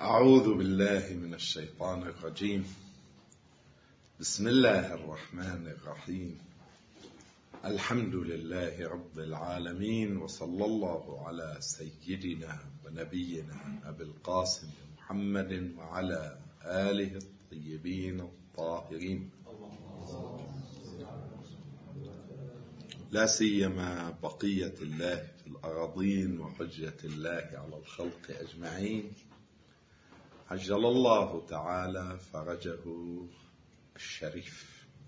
أعوذ بالله من الشيطان الرجيم. بسم الله الرحمن الرحيم. الحمد لله رب العالمين، وصلى الله على سيدنا ونبينا أبي القاسم محمد وعلى آله الطيبين الطاهرين، لا سيما بقية الله في الأراضين وحجة الله على الخلق أجمعين، عجل الله تعالى فرجه الشريف.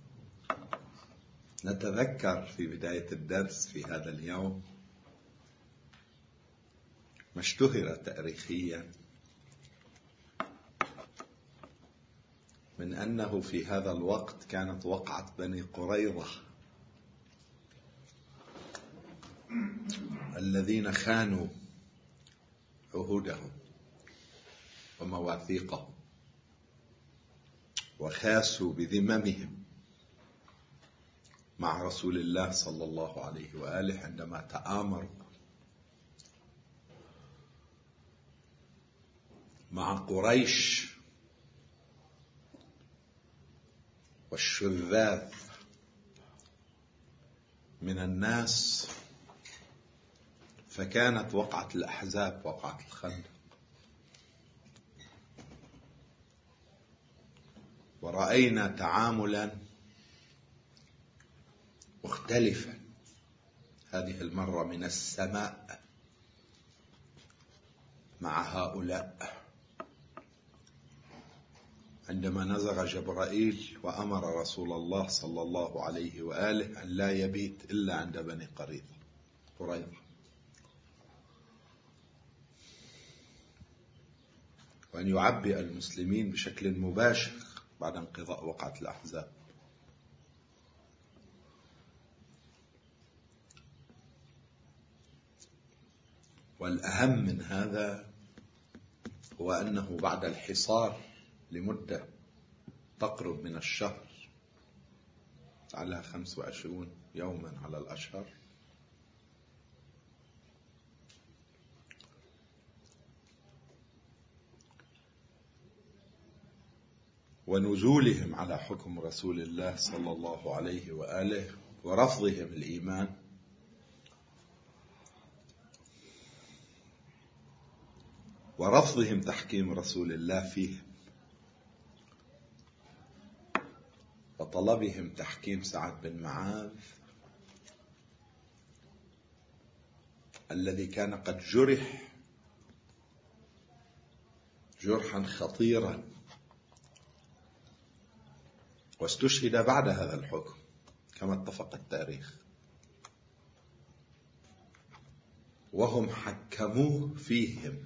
نتذكر في بداية الدرس في هذا اليوم ما اشتهر تاريخيا من أنه في هذا الوقت كانت وقعة بني قريظة الذين خانوا عهودهم ومواثيقهم وخاسوا بذممهم مع رسول الله صلى الله عليه وآله عندما تآمروا مع قريش والشذاذ من الناس، فكانت وقعة الأحزاب وقعة الخندق. ورأينا تعاملا مختلفا هذه المرة من السماء مع هؤلاء، عندما نزغ جبرائيل وأمر رسول الله صلى الله عليه وآله أن لا يبيت إلا عند بني قريظة، وأن يعبئ المسلمين بشكل مباشر بعد انقضاء وقعة الأحزاب. والأهم من هذا هو أنه بعد الحصار لمدة تقرب من الشهر، على 25 يوما على الأشهر، ونزولهم على حكم رسول الله صلى الله عليه وآله ورفضهم الإيمان، ورفضهم تحكيم رسول الله فيهم، وطلبهم تحكيم سعد بن معاذ الذي كان قد جرح جرحا خطيرا واستشهد بعد هذا الحكم كما اتفق التاريخ، وهم حكموه فيهم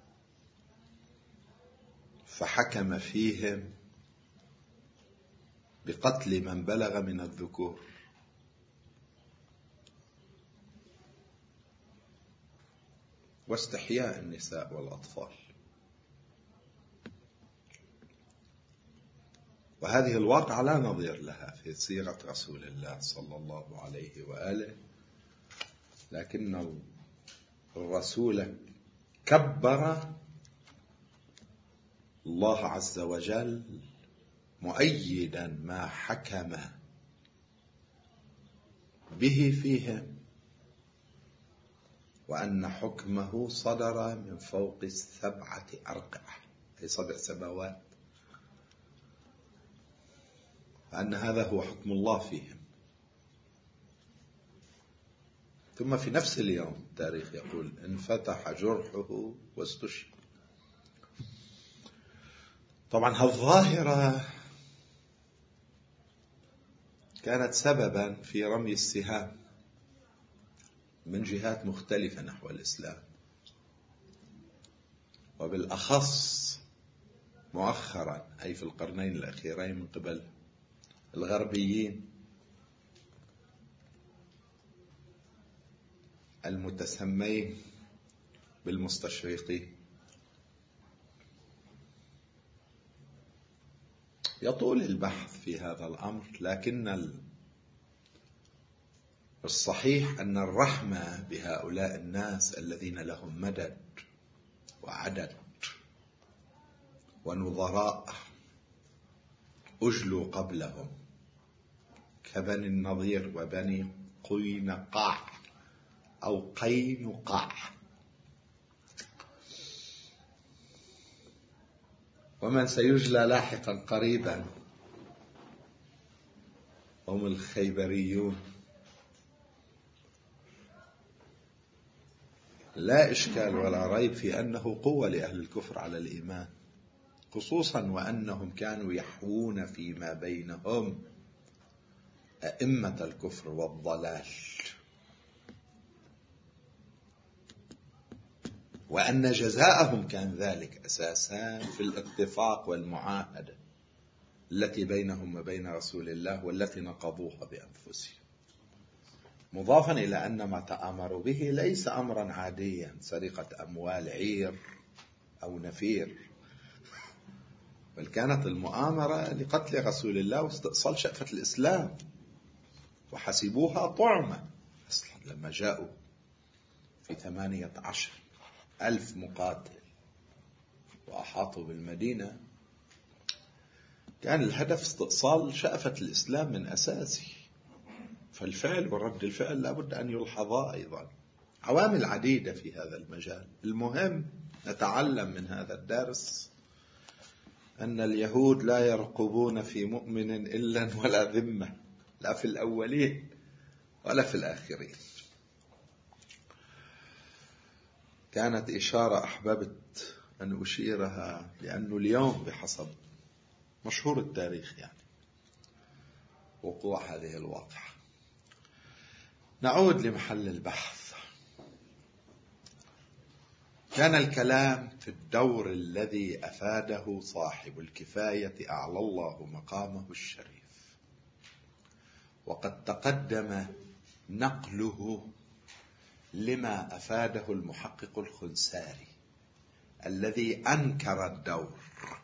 فحكم فيهم بقتل من بلغ من الذكور، واستحياء النساء والأطفال. وهذه الواقعة لا نظير لها في سيرة رسول الله صلى الله عليه وآله، لكن الرسول كبر الله عز وجل مؤيدا ما حكم به فيهم، وأن حكمه صدر من فوق 7 أرقعة، أي 7 سماوات، أن هذا هو حكم الله فيهم. ثم في نفس اليوم التاريخ يقول انفتح جرحه واستشهد. طبعا هالظاهرة كانت سببا في رمي السهام من جهات مختلفة نحو الإسلام، وبالأخص مؤخرا أي في القرنين الأخيرين من قبل الغربيين المتسمين بالمستشرقين. يطول البحث في هذا الأمر، لكن الصحيح أن الرحمة بهؤلاء الناس الذين لهم مدد وعدد ونظراء أجلوا قبلهم كبني النضير وبني قينقاع أو قينقاع. ومن سيجلى لاحقا قريبا هم الخيبريون. لا إشكال ولا ريب في أنه قوة لأهل الكفر على الإيمان، خصوصا وأنهم كانوا يحوون فيما بينهم أئمة الكفر والضلال، وأن جزاءهم كان ذلك أساسا في الاتفاق والمعاهدة التي بينهم وبين رسول الله والتي نقضوها بأنفسهم، مضافا إلى أن ما تآمروا به ليس أمرا عاديا، سرقة أموال عير أو نفير، بل كانت المؤامرة لقتل رسول الله واستئصال شأفة الإسلام، وحسبوها طعمة. أصلا لما جاءوا في 18,000 مقاتل وأحاطوا بالمدينة كان الهدف استئصال شأفة الإسلام من أساسه، فالفعل ورد الفعل لابد أن يلحظا أيضا. عوامل عديدة في هذا المجال. المهم نتعلم من هذا الدرس أن اليهود لا يرقبون في مؤمن إلا ولا ذمة، لا في الأولين ولا في الآخرين. كانت إشارة أحببت أن أشيرها لأنه اليوم بحسب مشهور التاريخ يعني وقوع هذه الواقعة. نعود لمحل البحث. كان الكلام في الدور الذي أفاده صاحب الكفاية أعلى الله مقامه الشريف، وقد تقدم نقله لما أفاده المحقق الخنساري الذي أنكر الدور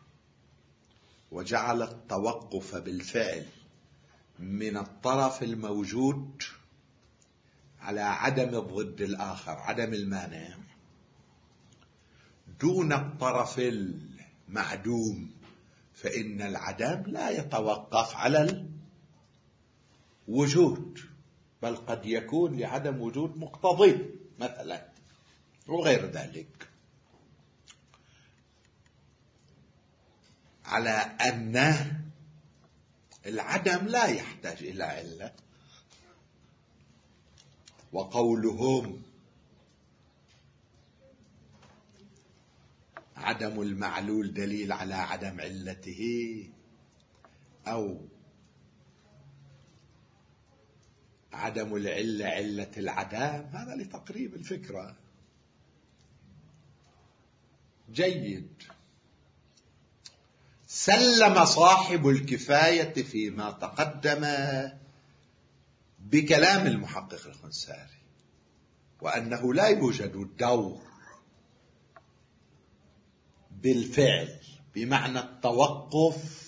وجعل التوقف بالفعل من الطرف الموجود على عدم الضد الآخر، عدم المانع، دون الطرف المعدوم، فإن العدم لا يتوقف على الوجود، بل قد يكون لعدم وجود مقتضي مثلا وغير ذلك، على أن العدم لا يحتاج إلى علة. وقولهم عدم المعلول دليل على عدم علته، أو عدم العلة علة العدم، هذا لتقريب الفكرة. جيد. سلم صاحب الكفاية فيما تقدم بكلام المحقق الخنساري، وأنه لا يوجد الدور بالفعل بمعنى التوقف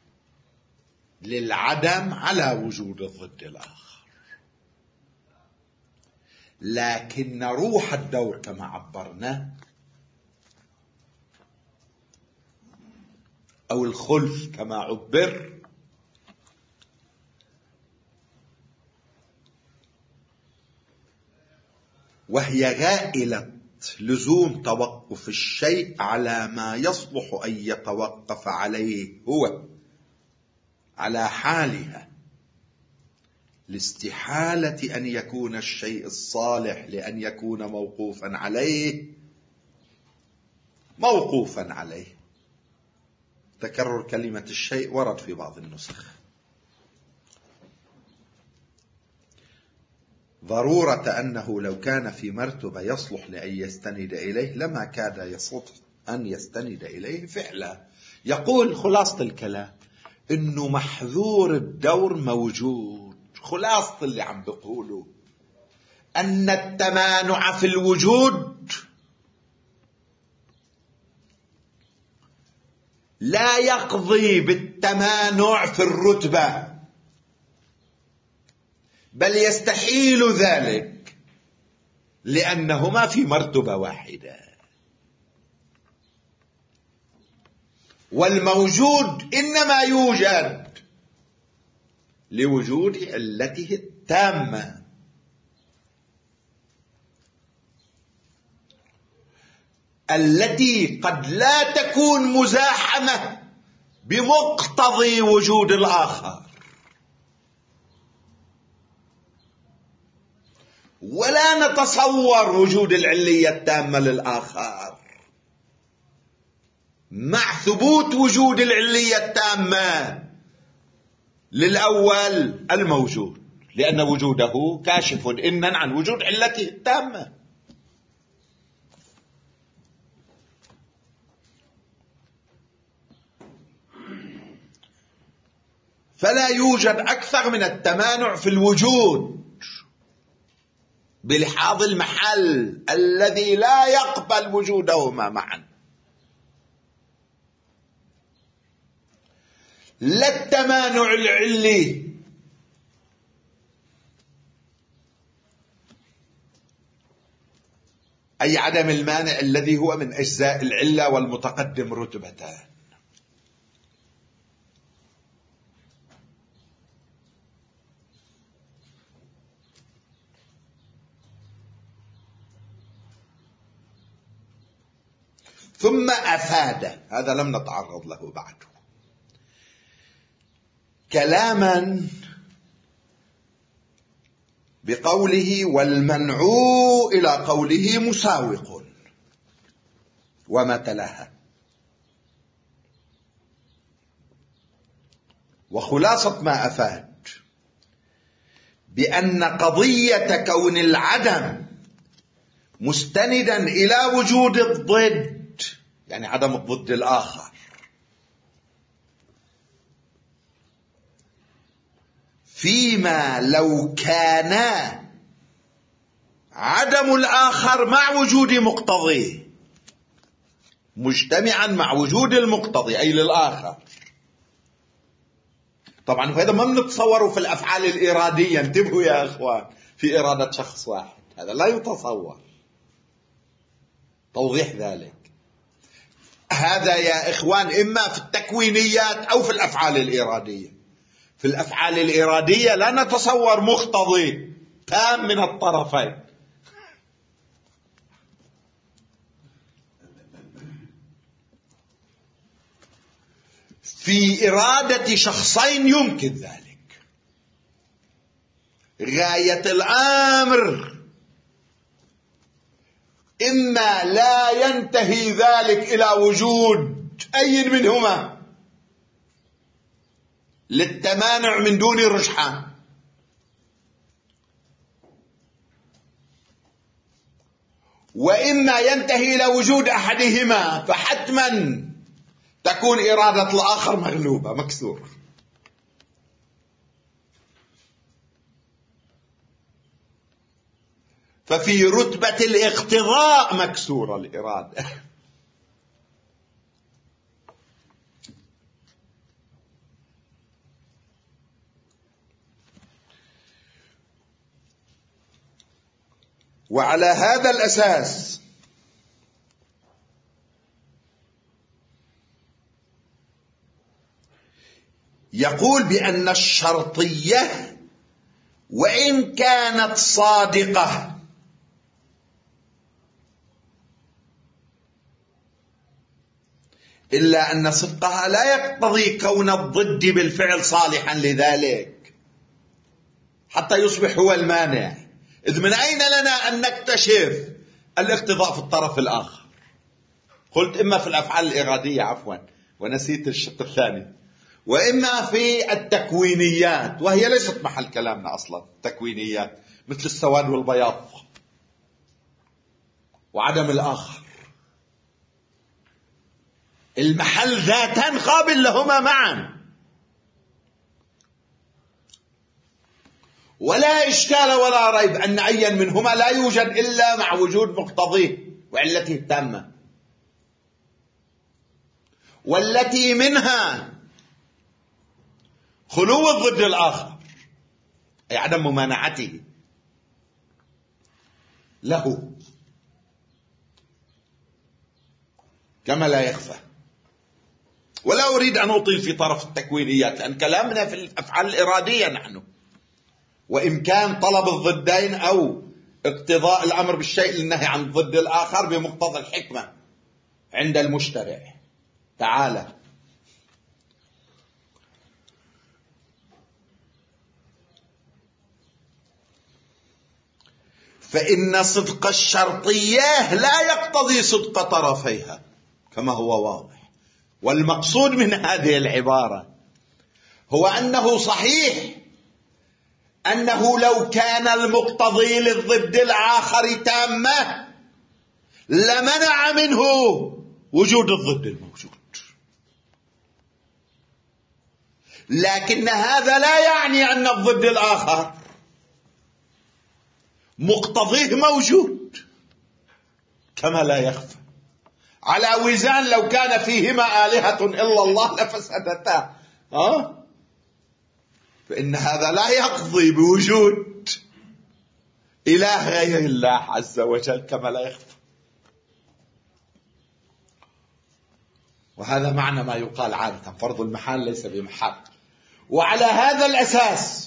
للعدم على وجود الضد الآخر، لكن روح الدور كما عبرنا أو الخلف كما عبر وهي غائلة لزوم توقف الشيء على ما يصلح أن يتوقف عليه هو على حالها، لاستحالة أن يكون الشيء الصالح لأن يكون موقوفا عليه موقوفا عليه. تكرر كلمة الشيء ورد في بعض النسخ. ضرورة أنه لو كان في مرتبة يصلح لأن يستند إليه لما كاد يصلح أن يستند إليه فعلا. يقول خلاصة الكلام إنه محذور الدور موجود. خلاصة اللي عم بقوله أن التمانع في الوجود لا يقضي بالتمانع في الرتبة، بل يستحيل ذلك لأنهما في مرتبة واحدة. والموجود إنما يوجد لوجود علته التامة. التي قد لا تكون مزاحمة بمقتضي وجود الآخر، ولا نتصور وجود العلية التامة للآخر مع ثبوت وجود العلية التامة للأول الموجود، لأن وجوده كاشف إنن عن وجود علته التامة. فلا يوجد أكثر من التمانع في الوجود بلحاظ المحل الذي لا يقبل وجودهما معا. لا التمانع العلي أي عدم المانع الذي هو من أجزاء العلة والمتقدم رتبتان. ثم أفاد، هذا لم نتعرض له بعد، كلاما بقوله والمنعو إلى قوله مساوق وما تلاها. وخلاصة ما أفاد بأن قضية كون العدم مستندا إلى وجود الضد، يعني عدم الضد الآخر، فيما لو كان عدم الآخر مع وجود مقتضيه مجتمعا مع وجود المقتضي أي للآخر. طبعا هذا ما بنتصوره في الأفعال الإرادية، انتبهوا يا أخوان، في إرادة شخص واحد هذا لا يتصور. توضيح ذلك، هذا يا إخوان إما في التكوينيات أو في الأفعال الإرادية. في الأفعال الإرادية لا نتصور مقتضي تام من الطرفين، في إرادة شخصين يمكن ذلك. غاية الأمر إما لا ينتهي ذلك إلى وجود أي منهما للتمانع من دون رجحان، وإما ينتهي إلى وجود أحدهما فحتما تكون إرادة الآخر مغلوبة مكسورة. ففي رتبة الاقتضاء مكسورة الإرادة. وعلى هذا الأساس يقول بأن الشرطية وإن كانت صادقة إلا أن صدقها لا يقتضي كون الضد بالفعل صالحا لذلك حتى يصبح هو المانع. إذ من أين لنا أن نكتشف الاقتضاء في الطرف الآخر؟ قلت إما في الأفعال الإرادية عفوا ونسيت الشق الثاني، وإما في التكوينيات، وهي ليست محل كلامنا أصلا. التكوينيات مثل السواد والبياض وعدم الآخر، المحل ذاتان قابل لهما معا، ولا إشكال ولا ريب أن أيا منهما لا يوجد إلا مع وجود مقتضيه وعلته التامة، والتي منها خلو الضد الآخر أي عدم ممانعته له كما لا يخفى. ولا أريد أن أطيل في طرف التكوينيات، لأن كلامنا في الأفعال الإرادية نحن، وإمكان طلب الضدين أو اقتضاء الأمر بالشيء للنهي عن الضد الآخر بمقتضى الحكمة عند المشترع. تعالى فإن صدق الشرطية لا يقتضي صدق طرفيها كما هو واضح. والمقصود من هذه العبارة هو أنه صحيح أنه لو كان المقتضي للضد الآخر تامة لمنع منه وجود الضد الموجود، لكن هذا لا يعني أن الضد الآخر مقتضيه موجود كما لا يخفى. على وزان لو كان فيهما آلهة إلا الله لفسدتا، فإن هذا لا يقضي بوجود إله غير الله عز وجل كما لا يخفى. وهذا معنى ما يقال عادة فرض المحال ليس بمحال. وعلى هذا الأساس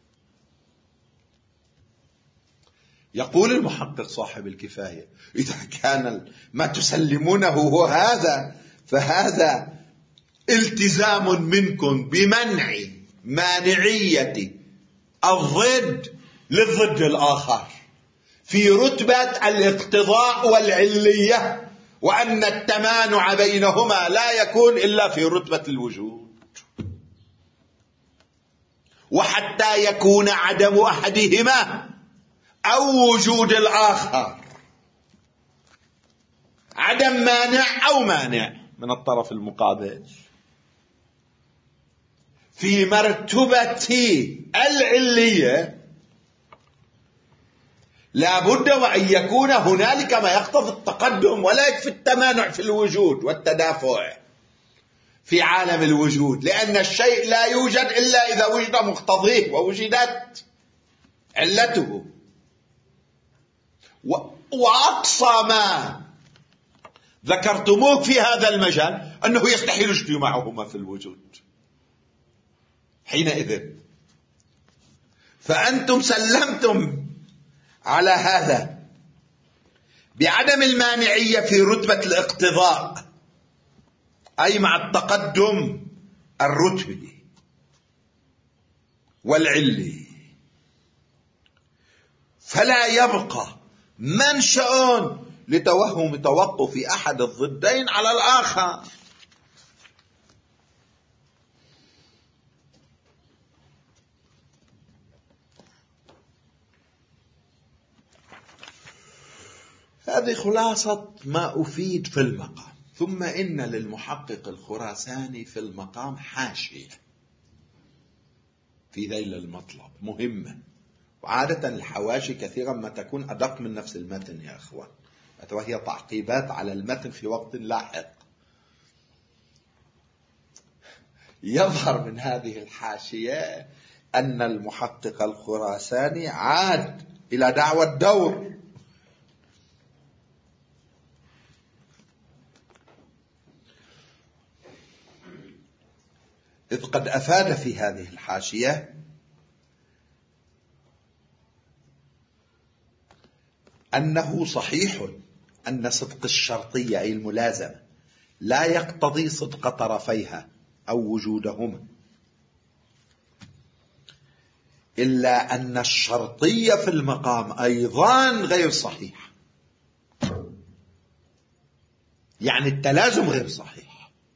يقول المحقق صاحب الكفاية: إذا كان ما تسلمونه هو هذا فهذا التزام منكم بمنع مانعية الضد للضد الآخر في رتبة الاقتضاء والعلية، وأن التمانع بينهما لا يكون إلا في رتبة الوجود، وحتى يكون عدم أحدهما أو وجود الآخر عدم مانع أو مانع من الطرف المقابل في مرتبة العلية، لا بد وأن يكون هنالك ما يقتضي التقدم، ولا يكفي التمانع في الوجود والتدافع في عالم الوجود، لأن الشيء لا يوجد إلا إذا وجد مقتضيه ووجدت علته. وأقصى ما ذكرتموه في هذا المجال أنه يستحيل اجتماعهما في الوجود حينئذ. فأنتم سلمتم على هذا بعدم المانعية في رتبة الاقتضاء، أي مع التقدم الرتبي والعلي، فلا يبقى منشأ لتوهم توقف أحد الضدين على الآخر. هذه خلاصة ما أفيد في المقام. ثم إن للمحقق الخراساني في المقام حاشية في ذيل المطلب مهمة، وعادة الحواشي كثيرا ما تكون أدق من نفس المتن يا أخوان، وهي تعقيبات على المتن في وقت لاحق. يظهر من هذه الحاشية أن المحقق الخراساني عاد إلى دعوى الدور، إذ قد أفاد في هذه الحاشية أنه صحيح أن صدق الشرطية أي الملازمة لا يقتضي صدق طرفيها أو وجودهما، إلا أن الشرطية في المقام أيضا غير صحيح، يعني التلازم غير صحيح.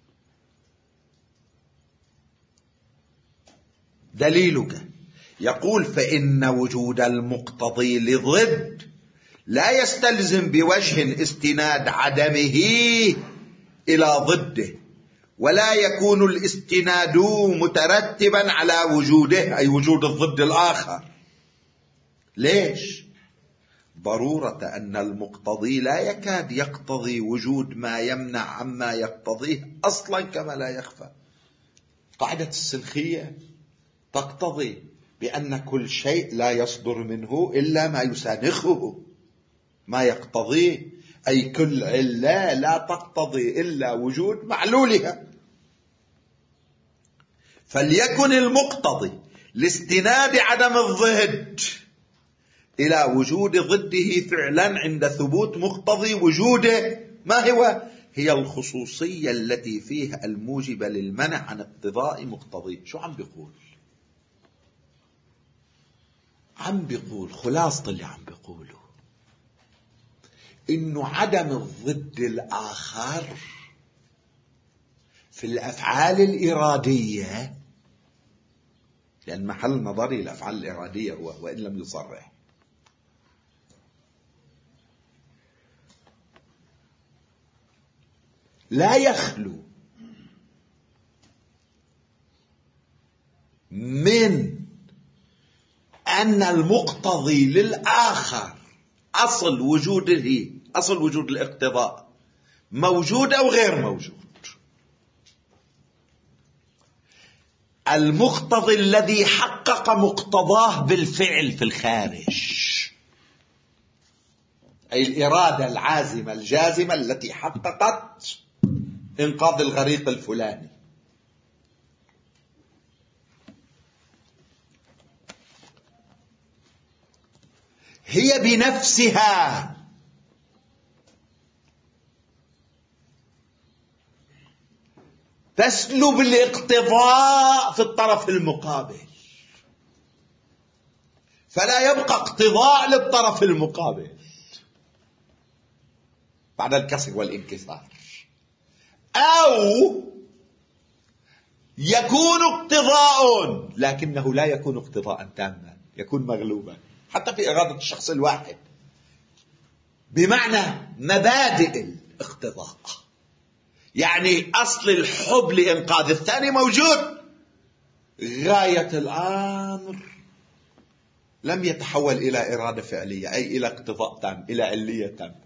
دليلك يقول: فإن وجود المقتضي لضد لا يستلزم بوجه استناد عدمه إلى ضده، ولا يكون الاستناد مترتبا على وجوده أي وجود الضد الآخر. ليش؟ ضرورة أن المقتضي لا يكاد يقتضي وجود ما يمنع عما يقتضيه أصلا كما لا يخفى. قاعدة السلخية تقتضي بأن كل شيء لا يصدر منه إلا ما يسانخه ما يقتضيه، أي كل علة لا تقتضي إلا وجود معلولها. فليكن المقتضي لاستناد عدم الضد إلى وجود ضده فعلا عند ثبوت مقتضي وجوده ما هو؟ هي الخصوصية التي فيها الموجبة للمنع عن اقتضاء مقتضي. شو عم بيقول؟ عم بيقول خلاصة اللي عم بيقوله إنه عدم الضد الآخر في الأفعال الإرادية، لأن محل نظري الأفعال الإرادية هو وإن لم يصرح، لا يخلو من أن المقتضي للآخر أصل وجوده، أصل وجود الاقتضاء موجود أو غير موجود. المقتضي الذي حقق مقتضاه بالفعل في الخارج، أي الإرادة العازمة الجازمة التي حققت إنقاذ الغريق الفلاني، هي بنفسها تسلب الاقتضاء في الطرف المقابل، فلا يبقى اقتضاء للطرف المقابل بعد الكسر والانكسار، أو يكون اقتضاء لكنه لا يكون اقتضاء تاما، يكون مغلوبا حتى في إرادة الشخص الواحد، بمعنى مبادئ الاقتضاء. يعني أصل الحب لإنقاذ الثاني موجود، غاية الأمر لم يتحول إلى إرادة فعلية، أي إلى اقتضاء تام، إلى علية تام.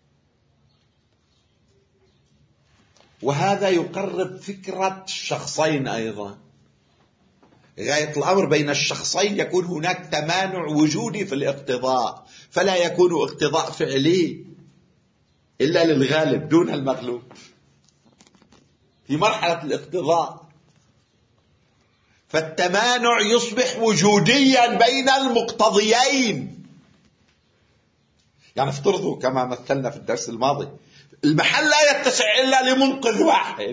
وهذا يقرب فكرة الشخصين أيضا. غاية الأمر بين الشخصين يكون هناك تمانع وجودي في الاقتضاء، فلا يكون اقتضاء فعلي إلا للغالب دون المغلوب في مرحلة الاقتضاء، فالتمانع يصبح وجوديا بين المقتضيين. يعني افترضوا كما مثلنا في الدرس الماضي، المحل لا يتسع إلا لمنقذ واحد،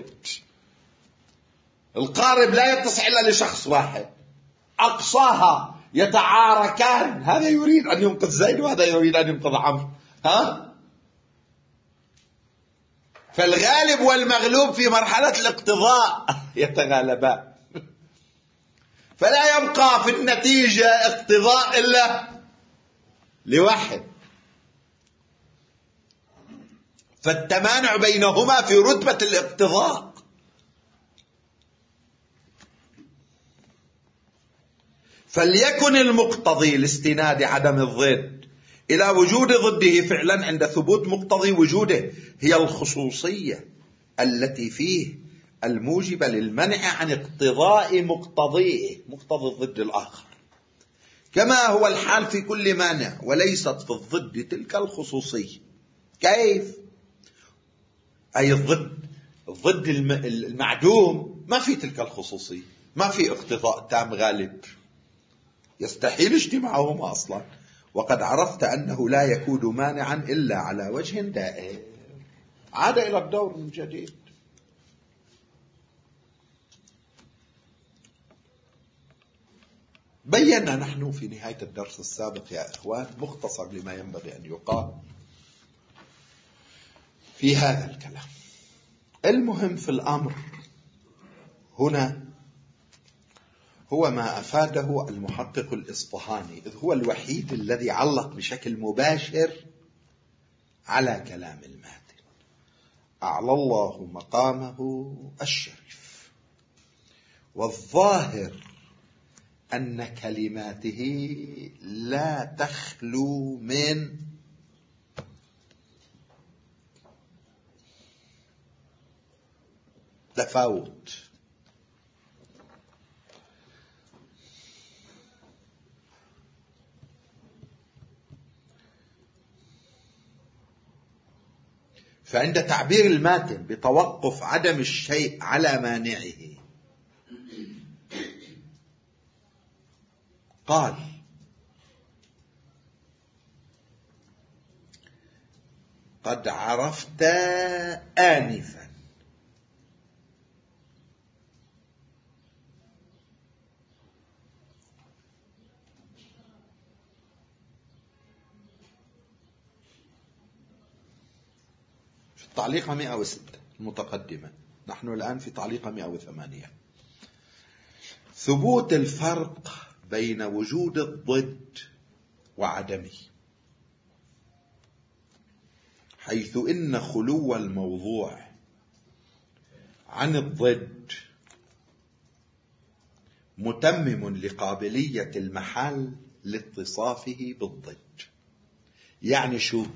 القارب لا يتسع إلا لشخص واحد، أقصاها يتعاركان، هذا يريد أن ينقذ زيد وهذا يريد أن ينقذ عمرو، فالغالب والمغلوب في مرحلة الاقتضاء يتغالبان، فلا يبقى في النتيجة اقتضاء إلا لواحد، فالتمانع بينهما في رتبة الاقتضاء. فليكن المقتضي لاستناد عدم الضد إلى وجود ضده فعلا عند ثبوت مقتضي وجوده هي الخصوصية التي فيه الموجبة للمنع عن اقتضاء مقتضيه، مقتضي الضد الآخر، كما هو الحال في كل مانع، وليست في الضد تلك الخصوصية. كيف؟ أي الضد المعدوم ما في تلك الخصوصية، ما في اقتضاء تام غالب، يستحيل اجتماعهما أصلا، وقد عرفت أنه لا يكون مانعا إلا على وجه دائم. عاد إلى الدور من جديد. بينا نحن في نهاية الدرس السابق يا إخوان مختصر لما ينبغي أن يقال في هذا الكلام. المهم في الأمر هنا هو ما أفاده المحقق الإصفهاني، إذ هو الوحيد الذي علق بشكل مباشر على كلام الماتن، أعلى الله مقامه الشريف. والظاهر أن كلماته لا تخلو من تفاوت، فعند تعبير الماتن بتوقف عدم الشيء على مانعه قال: قد عرفت آنفا في التعليق 106 المتقدمة، نحن الآن في تعليق 108، ثبوت الفرق بين وجود الضد وعدمه، حيث إن خلو الموضوع عن الضد متمم لقابلية المحل لاتصافه بالضد. يعني شو؟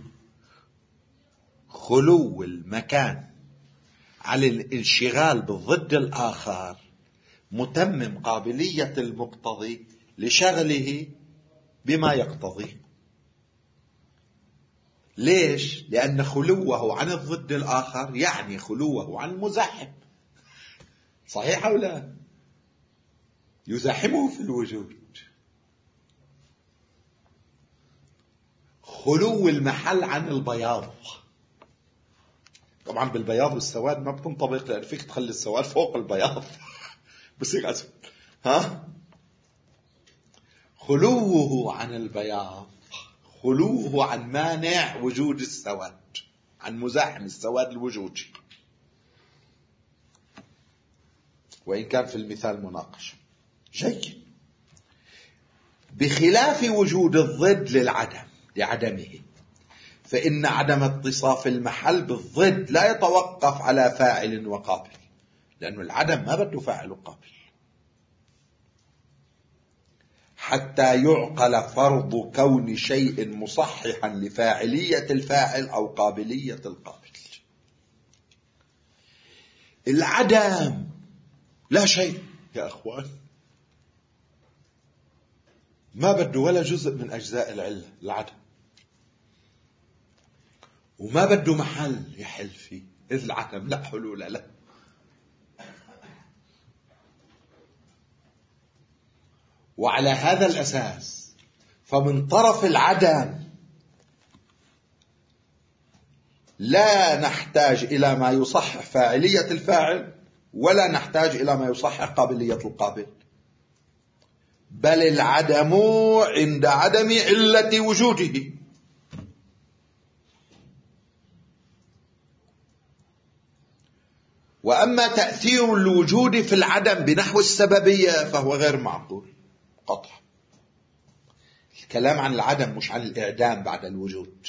خلو المكان على الانشغال بالضد الآخر متمم قابلية المقتضي لشغله بما يقتضيه. ليش؟ لأن خلوه عن الضد الآخر يعني خلوه عن مزاحم. صحيح أو لا؟ يزاحمه في الوجود. خلو المحل عن البياض، طبعا بالبياض والسواد ما بتنطبق، لأن فيك تخلي السواد فوق البياض بصير أسود. خلوه عن البياض، خلوه عن مانع وجود السواد، عن مزاحم السواد الوجودي، وإن كان في المثال مناقشة. جيد. بخلاف وجود الضد لعدمه، فإن عدم اتصاف المحل بالضد لا يتوقف على فاعل وقابل، لأن العدم ما بده فاعل وقابل، حتى يعقل فرض كون شيء مصححا لفاعلية الفاعل أو قابلية القابل. العدم لا شيء يا أخوان، ما بده ولا جزء من أجزاء العلة العدم، وما بده محل يحل فيه، إذ العدم لا حلول له. وعلى هذا الأساس فمن طرف العدم لا نحتاج إلى ما يصحح فاعلية الفاعل، ولا نحتاج إلى ما يصحح قابلية القابل، بل العدم عند عدم علة وجوده. وأما تأثير الوجود في العدم بنحو السببية فهو غير معقول قطعا. الكلام عن العدم مش عن الإعدام بعد الوجود.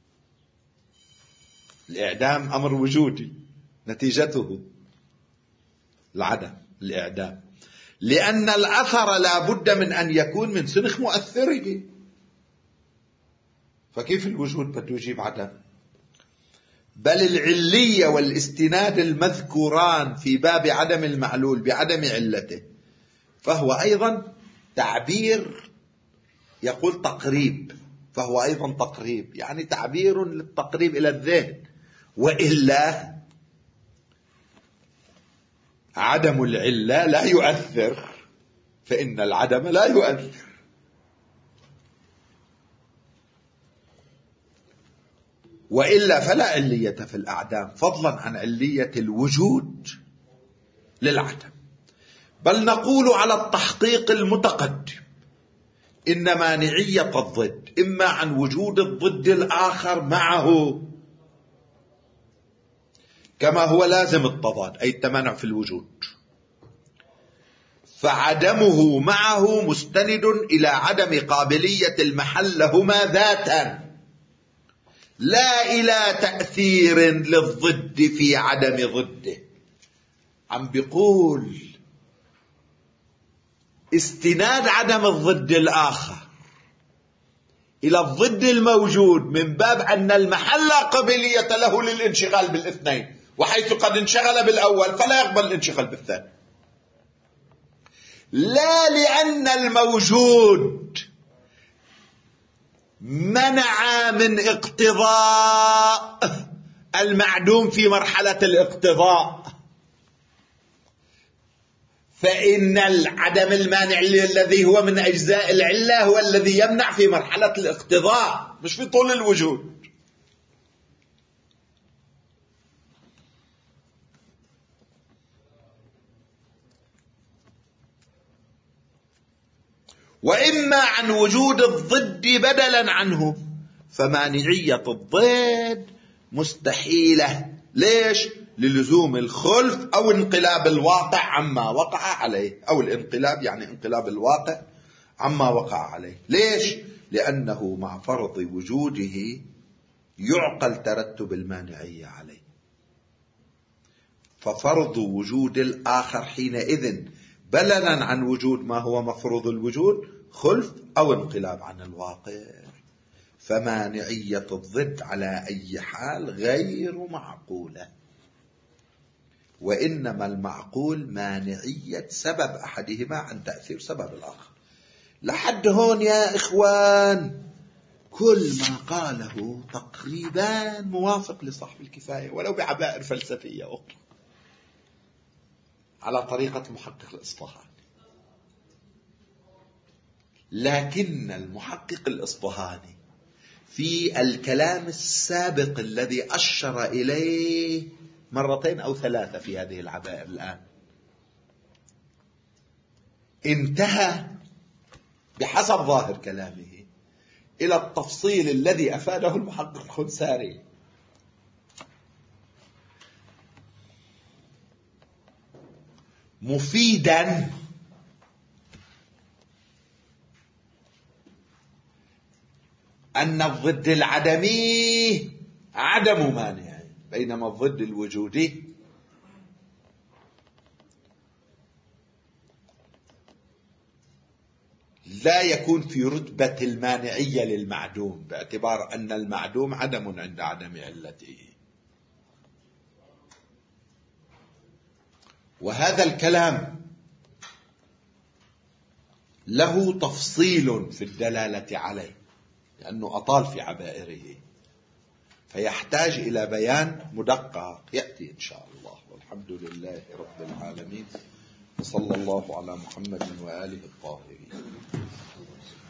الإعدام أمر وجودي، نتيجته العدم، الإعدام، لأن الأثر لا بد من أن يكون من سنخ مؤثره، فكيف الوجود بده يجيب عدم؟ بل العلية والاستناد المذكوران في باب عدم المعلول بعدم علته فهو أيضا تعبير، يقول تقريب، فهو أيضا تقريب، يعني تعبير للتقريب إلى الذهن. وإلا عدم العلة لا يؤثر، فإن العدم لا يؤثر. وإلا فلا علية في الأعدام، فضلا عن علية الوجود للعدم. بل نقول على التحقيق المتقدم إن مانعية الضد إما عن وجود الضد الآخر معه، كما هو لازم التضاد أي التمانع في الوجود، فعدمه معه مستند إلى عدم قابلية المحل لهما ذاتا، لا إلى تأثير للضد في عدم ضده. عم بيقول استناد عدم الضد الآخر إلى الضد الموجود من باب أن المحل لا قابلية له للانشغال بالاثنين، وحيث قد انشغل بالأول فلا يقبل الانشغال بالثاني، لا لأن الموجود منع من اقتضاء المعدوم في مرحلة الاقتضاء، فإن العدم المانع الذي هو من أجزاء العلة هو الذي يمنع في مرحلة الاقتضاء، مش في طول الوجود. وإما عن وجود الضد بدلا عنه، فمانعية الضد مستحيلة. ليش؟ للزوم الخلف أو انقلاب الواقع عما وقع عليه، أو الانقلاب يعني انقلاب الواقع عما وقع عليه. ليش؟ لأنه مع فرض وجوده يعقل ترتب المانعية عليه، ففرض وجود الآخر حينئذ بللا عن وجود ما هو مفروض الوجود خلف أو انقلاب عن الواقع. فمانعية الضد على أي حال غير معقولة، وإنما المعقول مانعية سبب أحدهما عن تأثير سبب الآخر. لحد هون يا إخوان كل ما قاله تقريبا موافق لصاحب الكفاية، ولو بعبائر فلسفية أخرى على طريقة محقق الإصفهاني. لكن المحقق الإصفهاني في الكلام السابق الذي أشر إليه مرتين أو ثلاثة في هذه العبائر الآن، انتهى بحسب ظاهر كلامه إلى التفصيل الذي أفاده المحقق الخنساري، مفيدا أن الضد العدمي عدم مانع، بينما الضد الوجودي لا يكون في رتبة المانعية للمعدوم، باعتبار أن المعدوم عدم عند عدم علته. وهذا الكلام له تفصيل في الدلالة عليه، لأنه أطال في عبائره، فيحتاج إلى بيان مدقق يأتي إن شاء الله. والحمد لله رب العالمين، وصلى الله على محمد وآله الطاهرين.